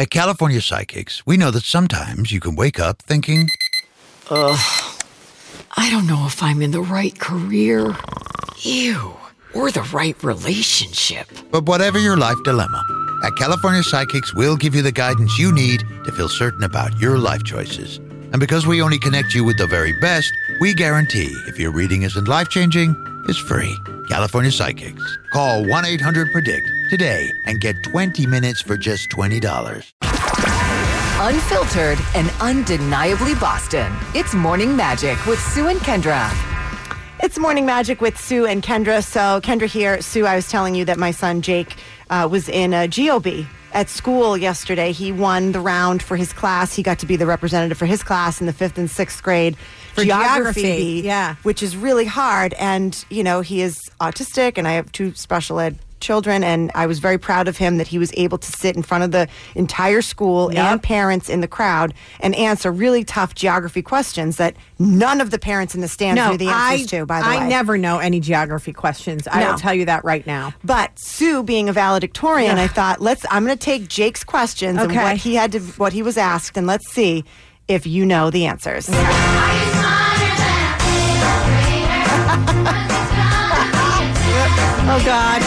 At California Psychics, we know that sometimes you can wake up thinking, I don't know if I'm in the right career. Ew. Or the right relationship. but whatever your life dilemma, at California Psychics, we'll give you the guidance you need to feel certain about your life choices. And because we only connect you with the very best, we guarantee if your reading isn't life-changing, it's free. California Psychics. Call 1-800-PREDICT today and get 20 minutes for just $20. Unfiltered and undeniably Boston. It's Morning Magic with Sue and Kendra. It's Morning Magic with Sue and Kendra. So, Kendra here. Sue, I was telling you that my son Jake was in a GOB at school yesterday. He won the round for his class. He got to be the representative for his class in the 5th and 6th grade. For geography, yeah. Which is really hard. And, you know, he is autistic, and I have 2 special ed children, and I was very proud of him that he was able to sit in front of the entire school and parents in the crowd and answer really tough geography questions that none of the parents in the stands knew the answers to, by the way. I never know any geography questions. I will tell you that right now. But Sue, being a valedictorian, I thought, I'm going to take Jake's questions and what he was asked, and let's see if you know the answers. Oh, God.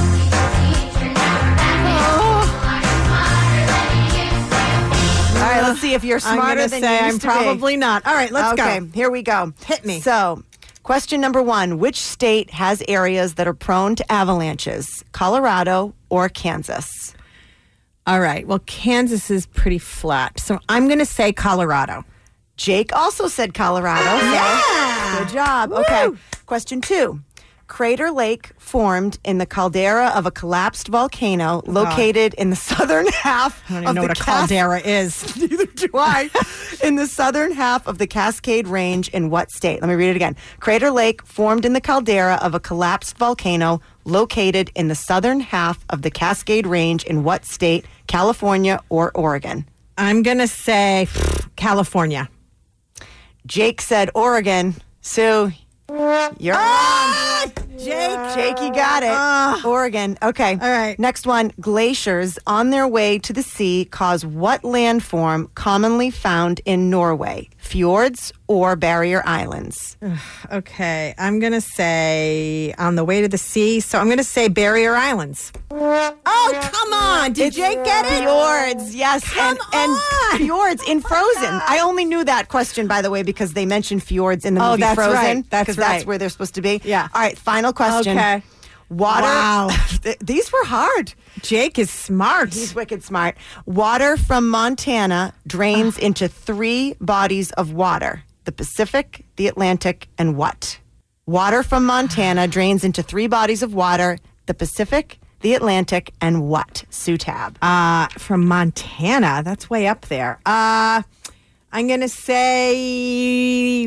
All right, let's see if you're smarter than you used to be. I'm probably not. All right, let's go. Okay, here we go. Hit me. So, question number 1. Which state has areas that are prone to avalanches? Colorado or Kansas? All right. Well, Kansas is pretty flat, so I'm going to say Colorado. Jake also said Colorado. Yeah. Good job. Woo. Okay. Question 2. Crater Lake formed in the caldera of a collapsed volcano located in the southern half I don't even know what a caldera is. Neither do I. In the southern half of the Cascade Range in what state? Let me read it again. Crater Lake formed in the caldera of a collapsed volcano located in the southern half of the Cascade Range in what state? California or Oregon? I'm going to say California. Jake said Oregon. Sue, you're wrong. Jake, you got it. Oregon. Okay. All right. Next one. Glaciers on their way to the sea cause what landform commonly found in Norway? Fjords or barrier islands? Okay. I'm going to say on the way to the sea, so I'm going to say barrier islands. Oh, come on. Did Jake get it? Fjords, yes. Come and on. fjords in Frozen. I only knew that question, by the way, because they mentioned fjords in the movie that's Frozen. right. That's 'cause right. That's where they're supposed to be. Yeah. All right, final question. Okay. Water. Wow. These were hard. Jake is smart. He's wicked smart. Water from Montana drains into 3 bodies of water. The Pacific, the Atlantic, and what? Water from Montana drains into 3 bodies of water. The Pacific, the Atlantic, and what? Sue Tab. From Montana. That's way up there. I'm going to say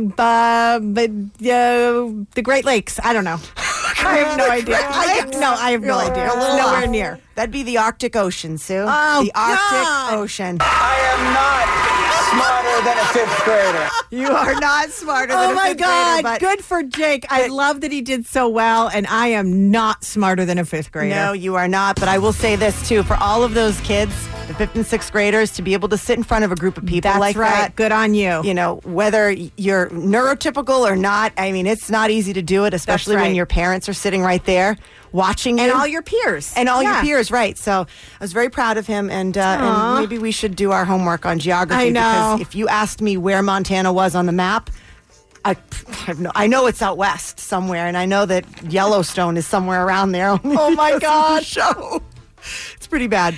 the Great Lakes. I don't know. I have no idea. I have no idea. Nowhere near. That'd be the Arctic Ocean, Sue. Oh, the Arctic God. Ocean. I am not smarter than a 5th grader. You are not smarter than Oh a my 5th God. grader. But Good for Jake. I love that he did so well, and I am not smarter than a 5th grader. No, you are not. But I will say this, too. For all of those kids, the 5th and 6th graders, to be able to sit in front of a group of people That's like right. that. Good on you. You know, whether you're neurotypical or not, I mean, it's not easy to do it, especially That's when right. your parents are sitting right there watching you. And all your peers. And all your Yeah. peers, right. So I was very proud of him, and maybe we should do our homework on geography. I know. Because if you asked me where Montana was on the map, I know it's out west somewhere, and I know that Yellowstone is somewhere around there. Oh, my God. Show. It's pretty bad.